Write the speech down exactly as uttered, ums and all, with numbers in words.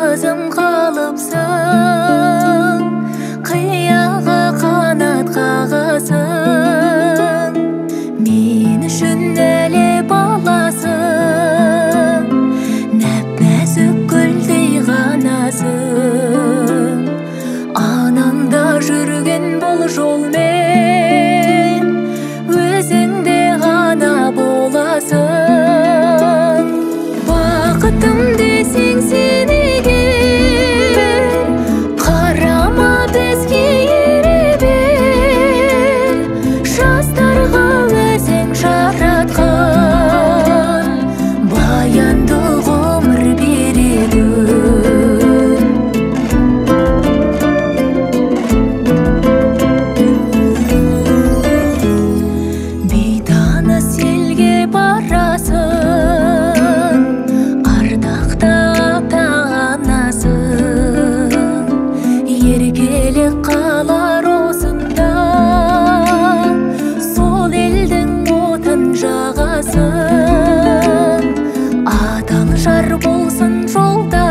өзің қалыпсың, қияға қанат қағасың. Мен үшін әлі баласың, нәп-нәзік гүлдей ғанасың. Анаңда жүрген бұл жолмен өзіңде ғана боласың. Бақытым десең сен егер, қарама бізге еребер. Жастарға өзің жаратқан баянды ғұмыр береді. Бейтаныс елге барасың, ардақты ата-анасың. Еркелік қалар осында, сол елдің отын жағасың. Адал жар болсын жолда,